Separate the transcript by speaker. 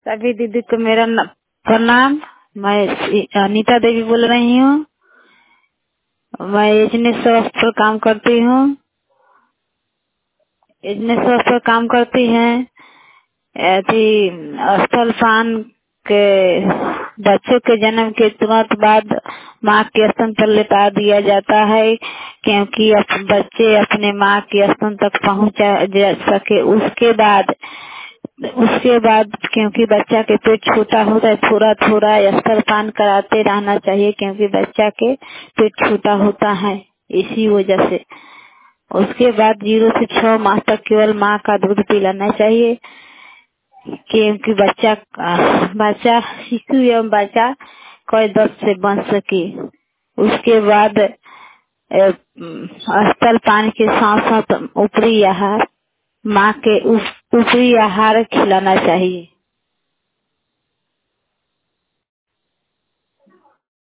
Speaker 1: सभी दीदी को मेरा प्रणाम। मैं अनीता देवी बोल रही हूँ। मैं एजने स्वास्थ्य पर काम करती हूँ। एजने स्वास्थ्य पर काम करती हैं। स्तनपान के बच्चों के जन्म के तुरंत बाद माँ के स्तन पर लेटा दिया जाता है, क्योंकि बच्चे अपने माँ के स्तन तक पहुँच जा सके। उसके बाद क्योंकि बच्चा के पेट छोटा होता है, थोड़ा थोड़ा स्तनपान कराते रहना चाहिए, क्योंकि बच्चा के पेट छोटा होता है, इसी वजह से। उसके बाद 0 से 6 माह तक केवल माँ का दूध पिलाना चाहिए, क्योंकि बच्चा शिशु एवं बच्चा कोई दर्द से बच सके। उसके बाद स्तनपान के साथ साथ ऊपरी आहार, माँ के ऊपरी आहार खिलाना चाहिए।